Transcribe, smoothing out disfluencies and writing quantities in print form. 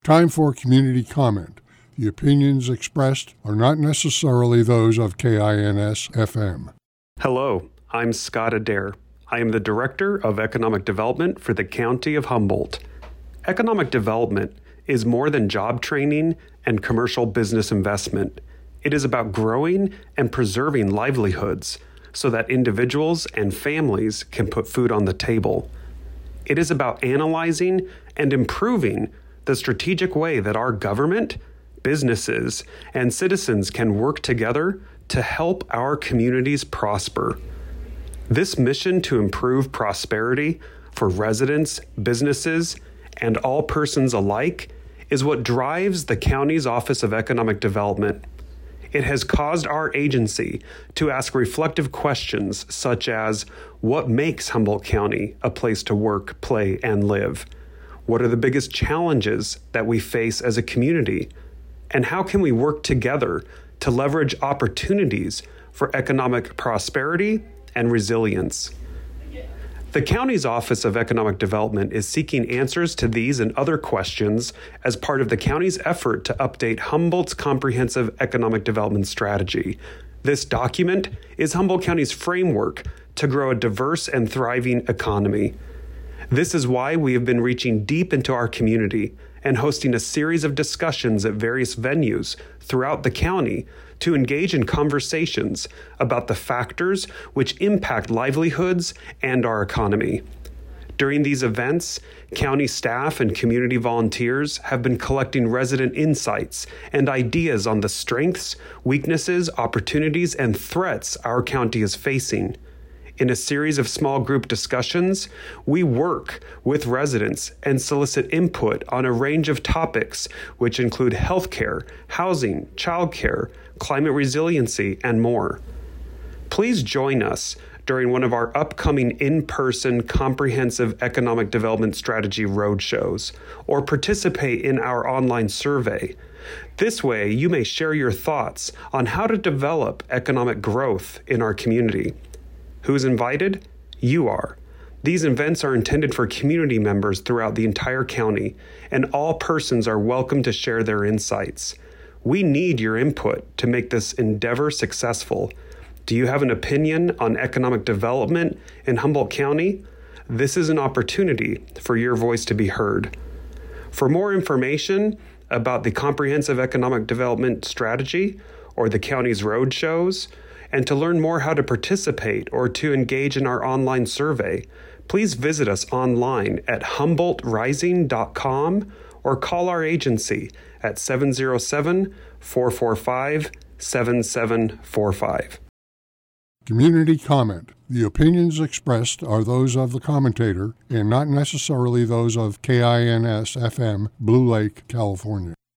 Time for community comment. The opinions expressed are not necessarily those of KINS-FM. Hello, I'm Scott Adair. I am the Director of Economic Development for the County of Humboldt. Economic development is more than job training and commercial business investment. It is about growing and preserving livelihoods so that individuals and families can put food on the table. It is about analyzing and improving the strategic way that our government, businesses, and citizens can work together to help our communities prosper. This mission to improve prosperity for residents, businesses, and all persons alike is what drives the county's Office of Economic Development. It has caused our agency to ask reflective questions such as, what makes Humboldt County a place to work, play, and live? What are the biggest challenges that we face as a community? And how can we work together to leverage opportunities for economic prosperity and resilience? The county's Office of Economic Development is seeking answers to these and other questions as part of the county's effort to update Humboldt's comprehensive economic development strategy. This document is Humboldt County's framework to grow a diverse and thriving economy. This is why we have been reaching deep into our community and hosting a series of discussions at various venues throughout the county to engage in conversations about the factors which impact livelihoods and our economy. During these events, county staff and community volunteers have been collecting resident insights and ideas on the strengths, weaknesses, opportunities, and threats our county is facing. In a series of small group discussions, we work with residents and solicit input on a range of topics, which include healthcare, housing, childcare, climate resiliency, and more. Please join us during one of our upcoming in-person comprehensive economic development strategy roadshows, or participate in our online survey. This way, you may share your thoughts on how to develop economic growth in our community. Who's invited? You are. These events are intended for community members throughout the entire county, and all persons are welcome to share their insights. We need your input to make this endeavor successful. Do you have an opinion on economic development in Humboldt County? This is an opportunity for your voice to be heard. For more information about the Comprehensive Economic Development Strategy or the county's road shows, and to learn more how to participate or to engage in our online survey, please visit us online at humboldtrising.com or call our agency at 707-445-7745. Community comment. The opinions expressed are those of the commentator and not necessarily those of KINS-FM, Blue Lake, California.